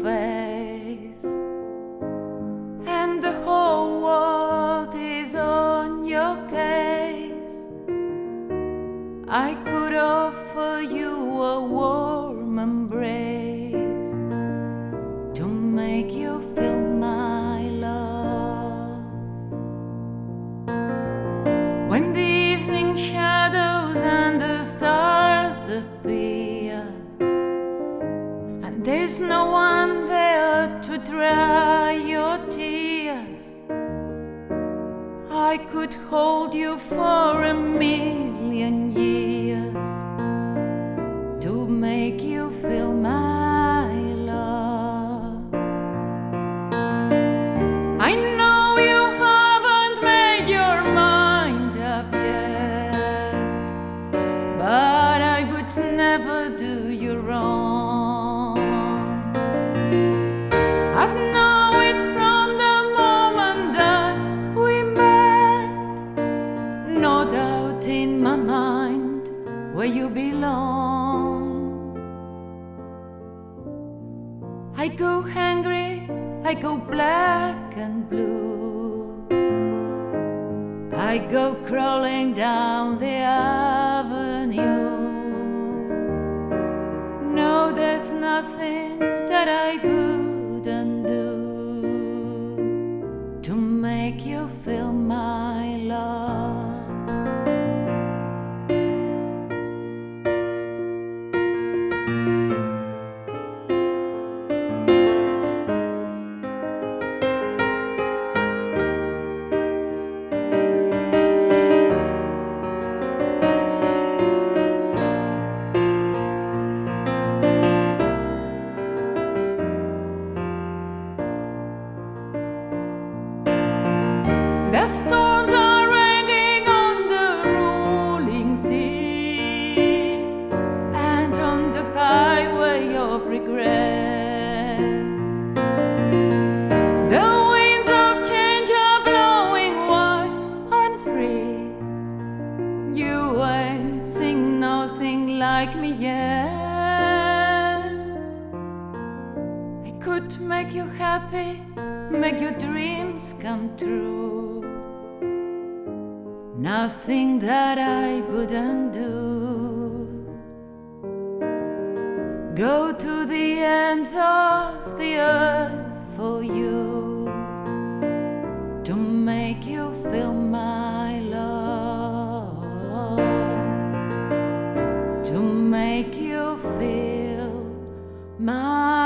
face, and the whole world is on your case. I could offer you a warm embrace to make you feel my love. When the evening shadows and the stars appear, and there's no one there to dry your tears, I could hold you for a million years to make you feel my love. I know you haven't made your mind up yet, but I would never do you wrong. I've known it from the moment that we met, no doubt in my mind where you belong. I go hungry, I go black and blue, I go crawling down the avenue. No, there's nothing that I wouldn't do to make you feel my love. The storms are raging on the rolling sea and on the highway of regret. The winds of change are blowing wide and free. You ain't seen nothing like me yet. I could make you happy, make your dreams come true. Nothing that I wouldn't do. Go to the ends of the earth for you to make you feel my love, to make you feel my